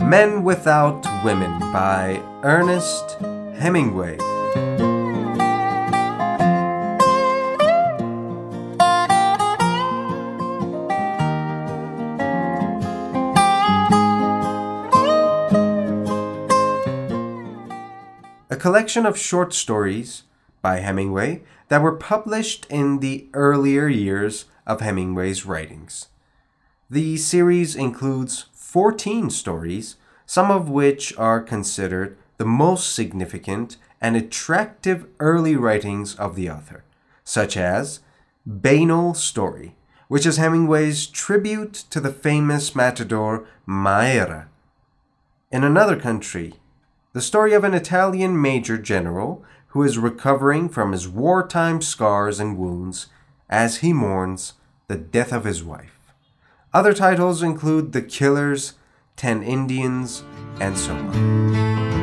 Men Without Women by Ernest Hemingway. A collection of short stories by Hemingway that were published in the earlier years of Hemingway's writings. The series includes 14 stories, some of which are considered the most significant and attractive early writings of the author, such as Banal Story, which is Hemingway's tribute to the famous matador Maera. In Another Country, the story of an Italian major general who is recovering from his wartime scars and wounds as he mourns the death of his wife. Other titles include The Killers, 10 Indians, and so on.